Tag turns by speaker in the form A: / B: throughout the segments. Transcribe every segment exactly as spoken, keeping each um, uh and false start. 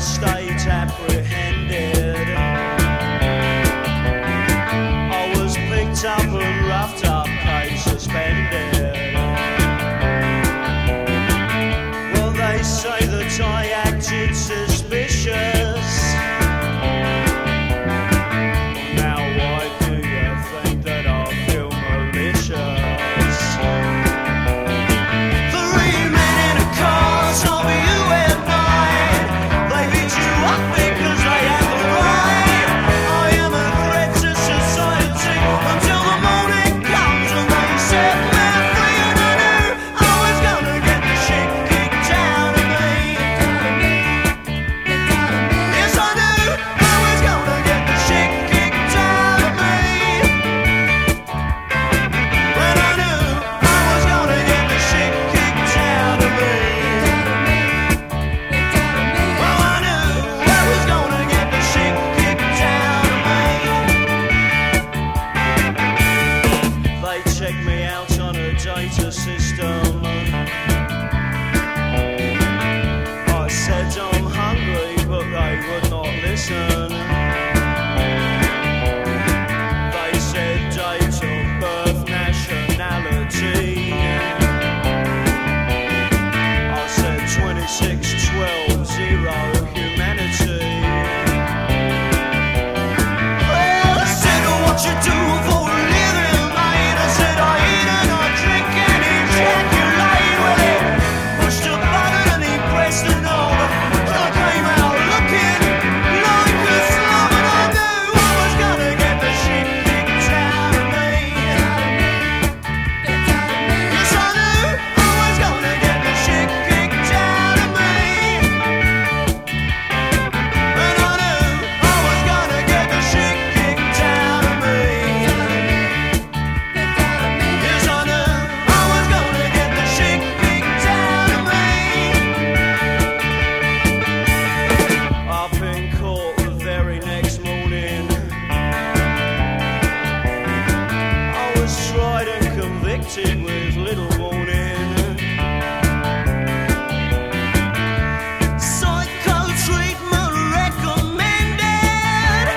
A: state apprehended. I was picked up and roughed up, case suspended. Well, they say that I acted suspicious. Now why do you think that I feel malicious? Three men in a car, of you and mine. They beat you up because they have the right. I am a threat to society until the morning comes and they set me free. And I knew I was gonna get the shit kicked out of me. Yes, I knew I was gonna get the shit kicked out of me. But I knew I was gonna get the shit kicked out of me. Well, I knew I was gonna get the shit kicked out of me. They checked me out on a data system. I said I'm hungry, but they would not listen. They said date of birth, nationality. I said twenty-six, twelve, zero, humanity. Well, I said, what you do for a living, mate? I said, I eat and I drink and ejaculate. Well, he pushed a button and he pressed an order. I came out looking like a slum, and I knew I was gonna get the shit kicked out of me. Yes, I knew I was gonna get the shit kicked out of me. And I knew I was gonna get the shit kicked out of me. Yes, I knew I was gonna get the shit kicked out of me. Up in court the very next morning, I was tried and convicted with little warning. Psycho treatment recommended.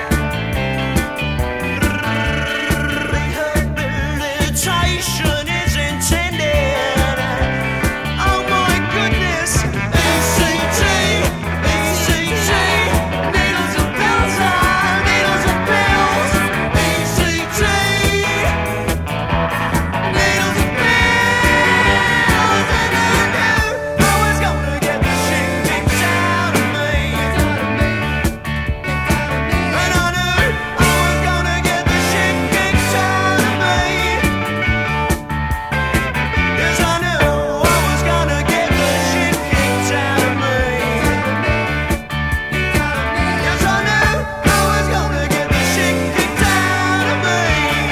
A: Rehabilitation is intended. Oh my goodness, E C T, E C T, needles and pills, ah, needles and pills, E C T, needles and pills, and I knew I was gonna get the shit kicked out of me. And I knew I was gonna get the shit kicked out of me. Yes, I knew I was gonna get the shit kicked out of me. Yes, I knew I was gonna get the shit kicked out of me.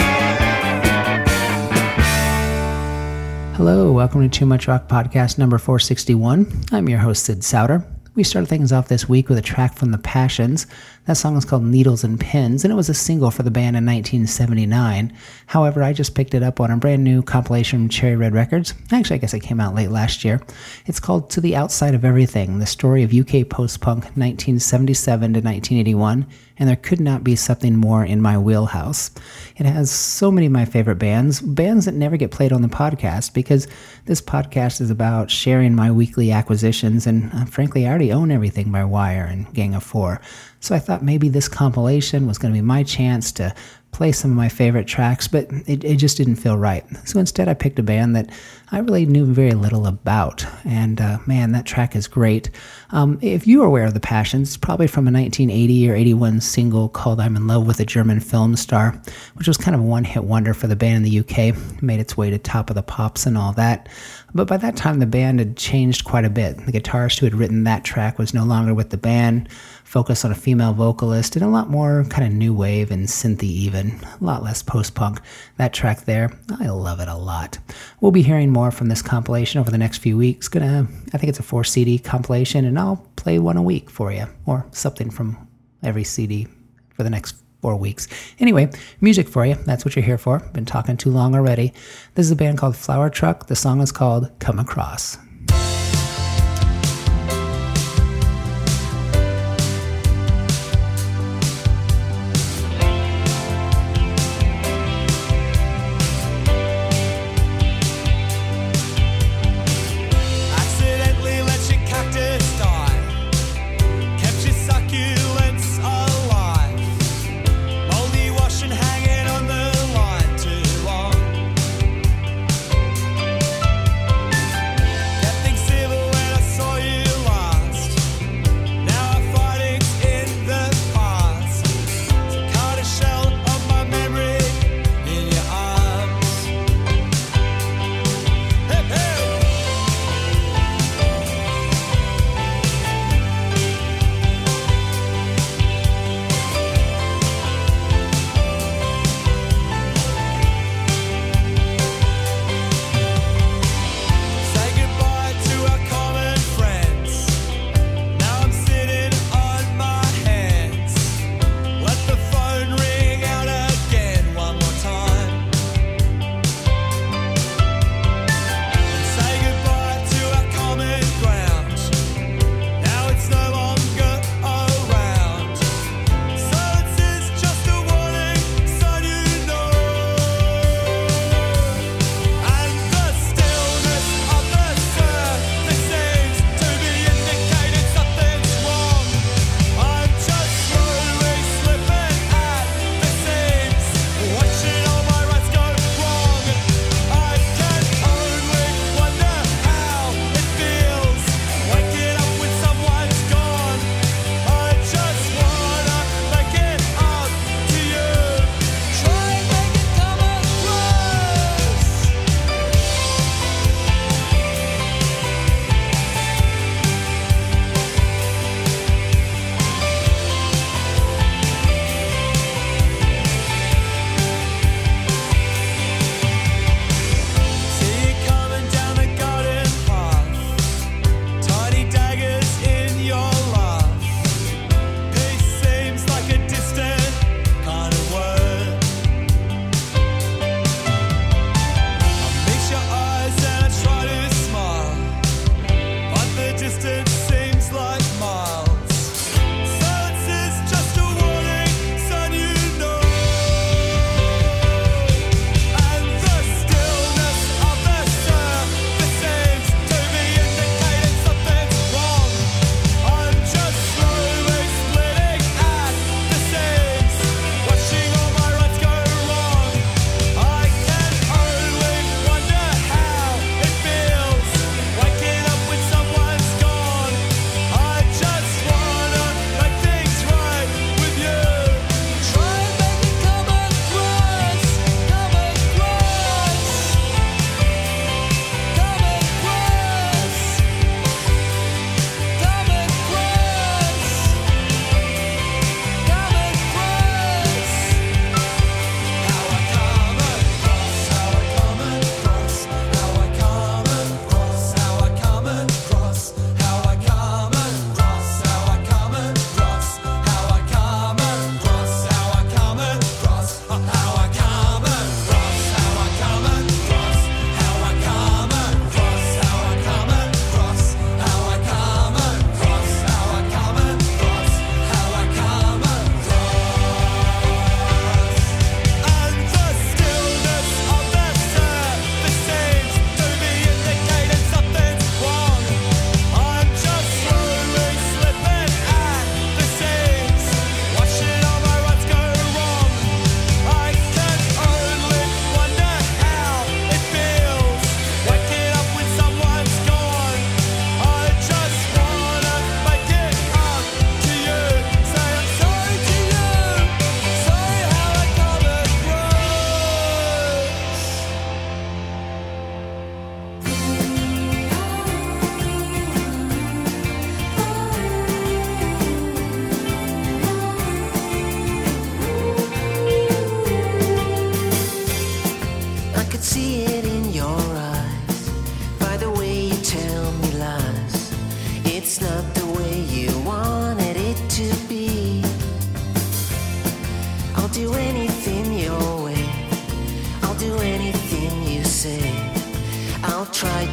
B: Hello, welcome to Too Much Rock Podcast number four sixty-one. I'm your host, Sid Souter. We started things off this week with a track from The Passions. That song is called Needles and Pins, and it was a single for the band in nineteen seventy-nine. However, I just picked it up on a brand new compilation from Cherry Red Records. Actually, I guess it came out late last year. It's called To the Outside of Everything, the story of U K post-punk nineteen seventy-seven to nineteen eighty-one, and there could not be something more in my wheelhouse. It has so many of my favorite bands, bands that never get played on the podcast, because this podcast is about sharing my weekly acquisitions, and uh, frankly, I already own everything by Wire and Gang of Four. So I thought maybe this compilation was going to be my chance to play some of my favorite tracks, but it, it just didn't feel right. So instead I picked a band that I really knew very little about, and uh, man, that track is great. Um, if you are aware of The Passions, it's probably from a nineteen eighty or eighty-one single called I'm in Love with a German Film Star, which was kind of a one-hit wonder for the band in the U K, made its way to Top of the Pops and all that. But by that time, the band had changed quite a bit. The guitarist who had written that track was no longer with the band, focused on a female vocalist, and a lot more kind of new wave and synthy even, a lot less post-punk. That track there, I love it a lot. We'll be hearing more from this compilation over the next few weeks. Gonna, I think it's a four C D compilation, and I'll play one a week for you, or something from every C D for the next four weeks. Anyway, music for you. That's what you're here for. Been talking too long already. This is a band called Flower Truck. The song is called Come Across.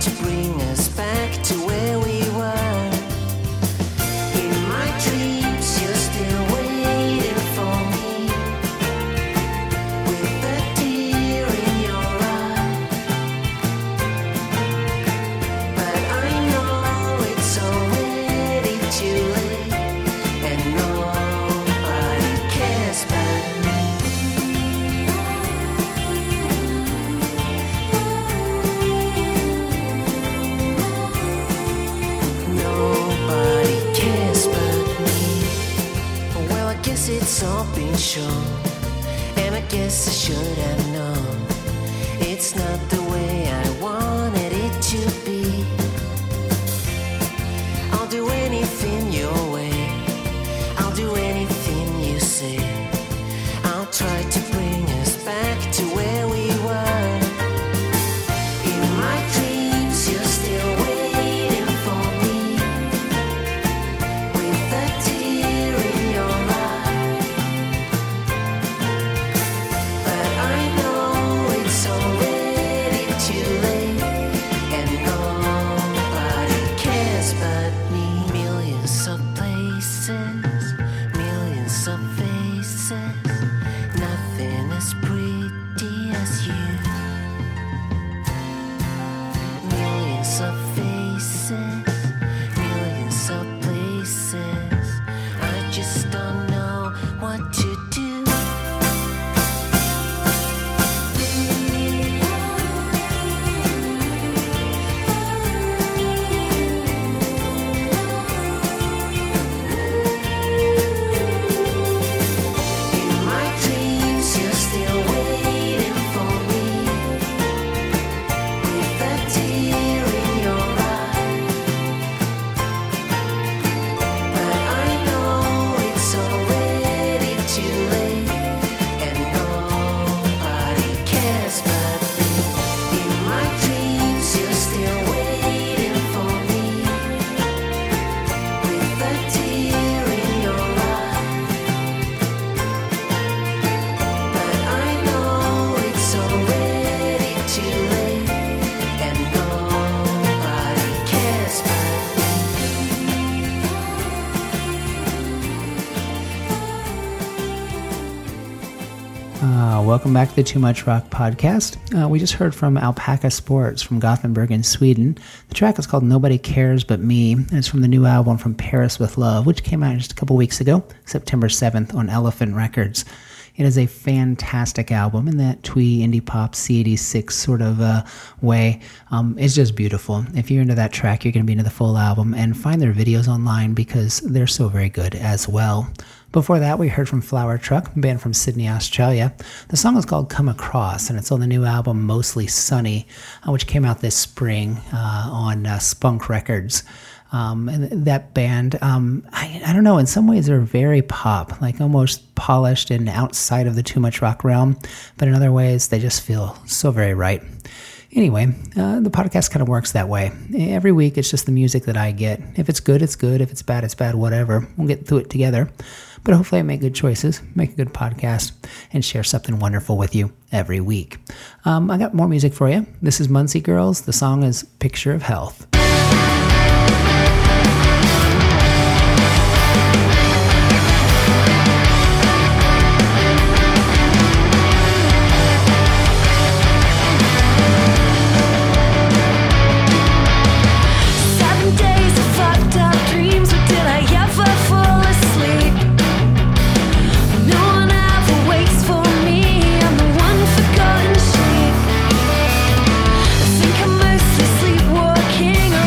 C: to bring us back to where we were. In my dreams, you're still waiting for me, with a tear in your eye. But I know it's already too late, and nobody cares but me. Nobody cares but me. Well, I guess it's all been shown, and I guess I should have known it's not the way I wanted it to be. I'll do anything your way, I'll do anything you say. I'll try to bring us back to where we were. In my dreams, you're still waiting for me, with a tear in your eye. But I know it's already too late, and nobody cares but me. Millions of places, millions of faces, nothing as pretty as you. Millions of faces, millions of places, I just don't know what to do. In my dreams, you're still waiting for me, with a tear in your eye. But I know it's already too late, and nobody cares but me. In my dreams, you're still waiting for me, with a tear in your eye. But I know it's already too late, and nobody cares but
B: Uh, welcome back to the Too Much Rock podcast. Uh, we just heard from Alpaca Sports from Gothenburg in Sweden. The track is called Nobody Cares But Me, and it's from the new album From Paris With Love, which came out just a couple weeks ago, September seventh, on Elephant Records. It is a fantastic album in that twee indie pop C eighty-six sort of uh, way. Um, it's just beautiful. If you're into that track, you're going to be into the full album, and find their videos online because they're so very good as well. Before that, we heard from Flower Truck, a band from Sydney, Australia. The song is called Come Across, and it's on the new album Mostly Sunny, uh, which came out this spring uh, on uh, Spunk Records. Um, and that band, um, I, I don't know, in some ways they're very pop, like almost polished and outside of the Too Much Rock realm, but in other ways they just feel so very right. Anyway, uh, the podcast kind of works that way. Every week it's just the music that I get. If it's good, it's good. If it's bad, it's bad, whatever. We'll get through it together. But hopefully I make good choices, make a good podcast, and share something wonderful with you every week. Um, I got more music for you. This is Muncie Girls. The song is Picture of Health.
D: Seven days of fucked up dreams, but did I ever fall asleep? No one ever waits for me, I'm the one forgotten sheep. I think I'm mostly sleepwalking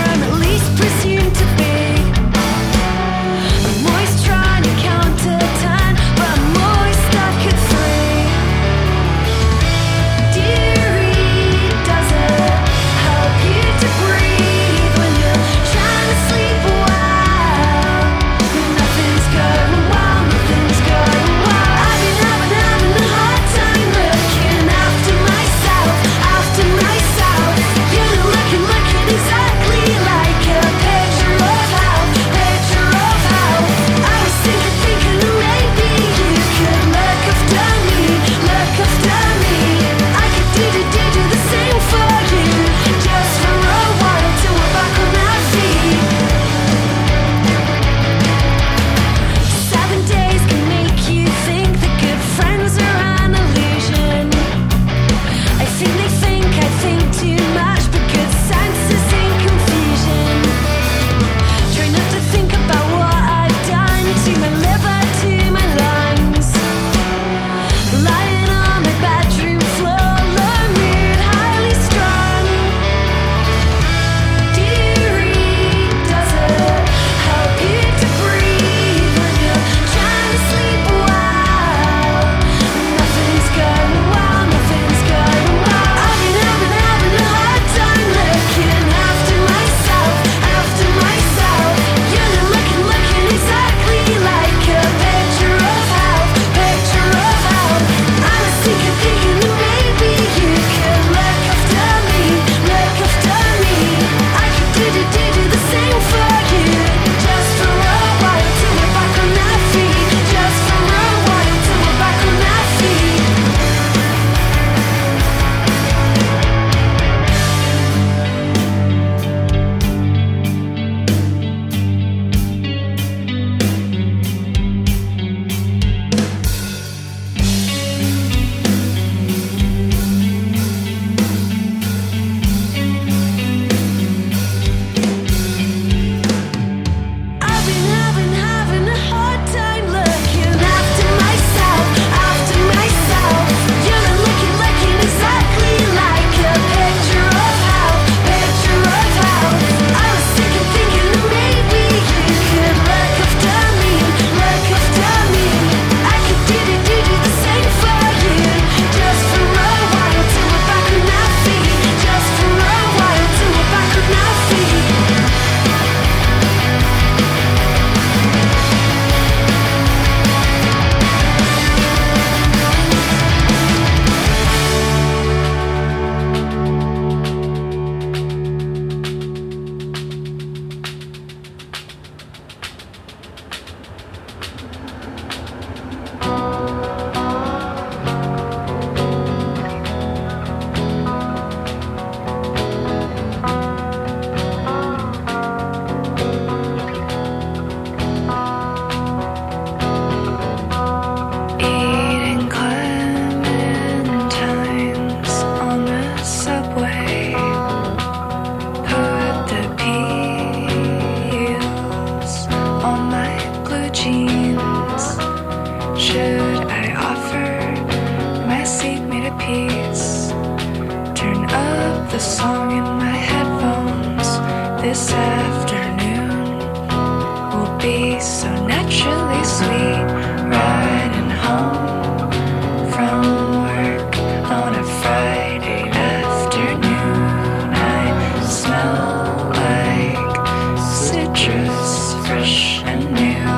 D: this afternoon will be so naturally sweet. Riding home from work on a Friday afternoon, I smell like citrus, fresh and new.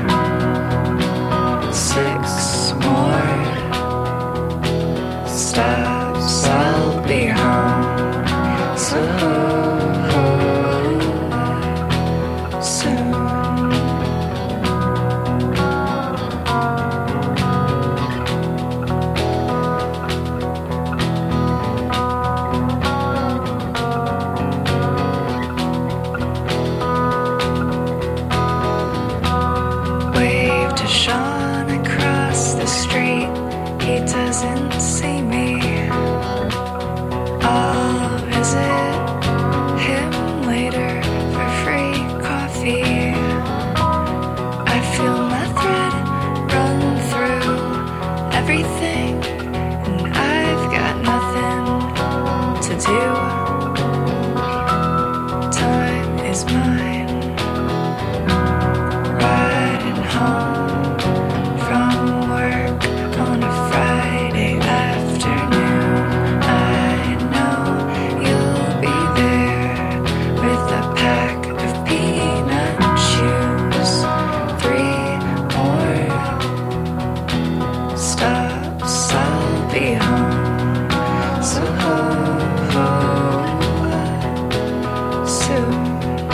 D: Six more stops, I'll be home so soon. Wave to Sean across the street. He doesn't see me. I'll visit him later for free coffee. I feel my thread run through everything, and I've got nothing to do. Time is mine. Riding home from work on a Friday afternoon, I know you'll be there with a pack of peanut chews. Three more stops, I'll be home so soon.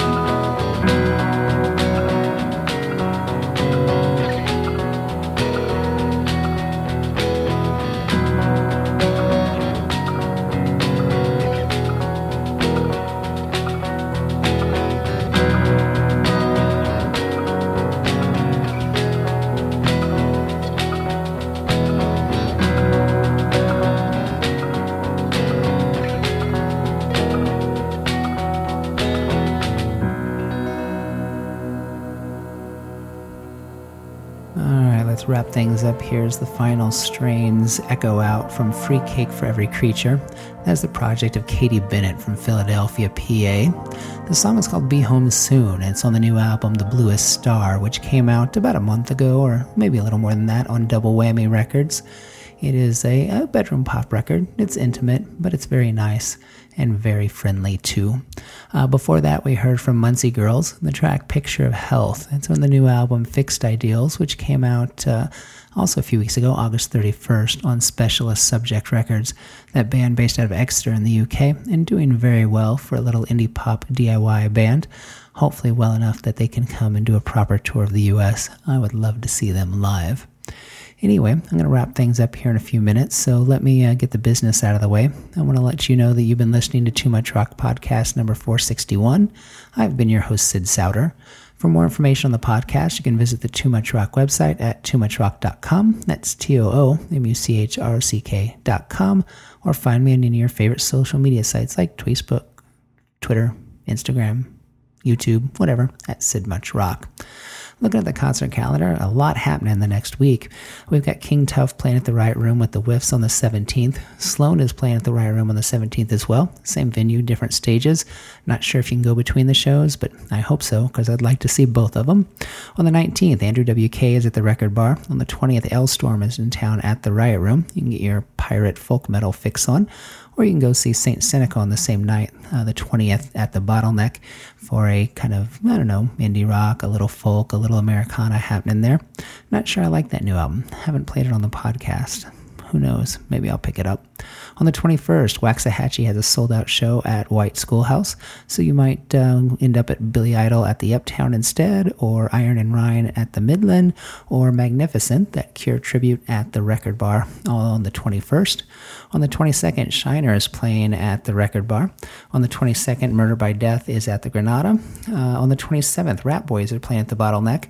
B: Alright, let's wrap things up. Here's the final strains echo out from Free Cake for Every Creature. That's the project of Katie Bennett from Philadelphia, P A. The song is called Be Home Soon, and it's on the new album The Bluest Star, which came out about a month ago, or maybe a little more than that, on Double Whammy Records. It is a, a bedroom pop record. It's intimate, but it's very nice and very friendly too. Uh, before that, we heard from Muncie Girls, the track Picture of Health. It's on the new album Fixed Ideals, which came out uh, also a few weeks ago, August thirty-first, on Specialist Subject Records. That band based out of Exeter in the U K, and doing very well for a little indie pop D I Y band. Hopefully well enough that they can come and do a proper tour of the U S. I would love to see them live. Anyway, I'm going to wrap things up here in a few minutes, so let me uh, get the business out of the way. I want to let you know that you've been listening to Too Much Rock Podcast number four sixty-one. I've been your host, Sid Souter. For more information on the podcast, you can visit the Too Much Rock website at too much rock dot com. That's T O O M U C H R O C K dot com. Or find me on any of your favorite social media sites like Facebook, Twitter, Instagram, YouTube, whatever, at Sid Much Rock. Looking at the concert calendar, a lot happening the next week. We've got King Tuff playing at the Riot Room with the Whiffs on the seventeenth. Sloan is playing at the Riot Room on the seventeenth as well. Same venue, different stages. Not sure if you can go between the shows, but I hope so, because I'd like to see both of them. On the nineteenth, Andrew W K is at the Record Bar. On the twentieth, L-Storm is in town at the Riot Room. You can get your pirate folk metal fix on. Or you can go see Saint Seneca on the same night, uh, the twentieth, at the Bottleneck for a kind of, I don't know, indie rock, a little folk, a little Americana happening there. Not sure I like that new album. Haven't played it on the podcast. Who knows? Maybe I'll pick it up. On the twenty-first, Waxahachie has a sold-out show at White Schoolhouse, so you might uh, end up at Billy Idol at the Uptown instead, or Iron and Rhine at the Midland, or Magnificent, that Cure tribute at the Record Bar, all on the twenty-first. On the twenty-second, Shiner is playing at the Record Bar. On the twenty-second, Murder by Death is at the Granada. Uh, on the twenty-seventh, Rat Boys are playing at the Bottleneck.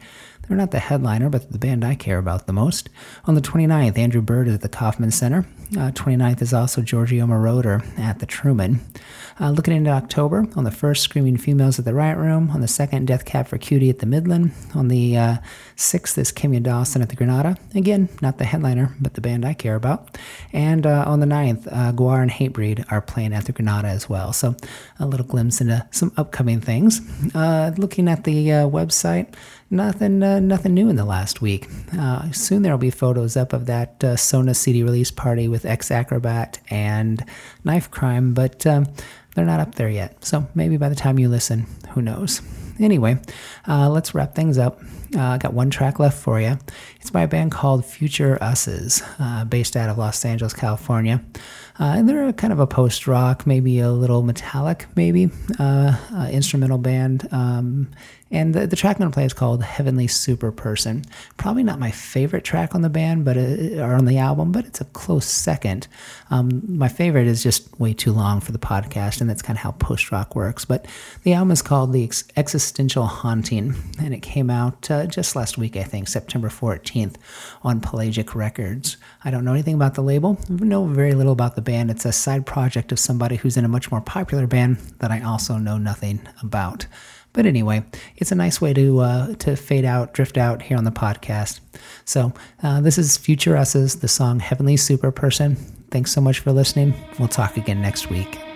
B: They're not the headliner, but the band I care about the most. On the twenty-ninth, Andrew Bird is at the Kauffman Center. Uh, twenty-ninth is also Giorgio Moroder at the Truman. Uh, looking into October, on the first, Screaming Females at the Riot Room. On the second, Death Cab for Cutie at the Midland. On the uh, sixth is Kimya Dawson at the Granada. Again, not the headliner, but the band I care about. And uh, on the ninth, uh, Guar and Hatebreed are playing at the Granada as well. So a little glimpse into some upcoming things. Uh, looking at the uh, website, nothing uh, nothing new in the last week. Uh, soon there will be photos up of that uh, Sona C D release party with X-Acrobat and Knife Crime, but um, they're not up there yet. So maybe by the time you listen, who knows. Anyway, uh, let's wrap things up. I uh, got one track left for you. It's by a band called Future Us's, uh, based out of Los Angeles, California. Uh, and they're a kind of a post-rock, maybe a little metallic, maybe, uh, uh, instrumental band. Um, and the, the track I'm going to play is called Heavenly Super Person. Probably not my favorite track on the band, but it, or on the album, but it's a close second. Um, my favorite is just way too long for the podcast, and that's kind of how post-rock works. But the album is called The Ex- Existential Haunting, and it came out uh, just last week, I think, September fourteenth, on Pelagic Records. I don't know anything about the label. I know very little about the band. It's a side project of somebody who's in a much more popular band that I also know nothing about. But anyway, it's a nice way to uh, to fade out, drift out here on the podcast. So uh, this is Future Us's, the song Heavenly Super Person. Thanks so much for listening. We'll talk again next week.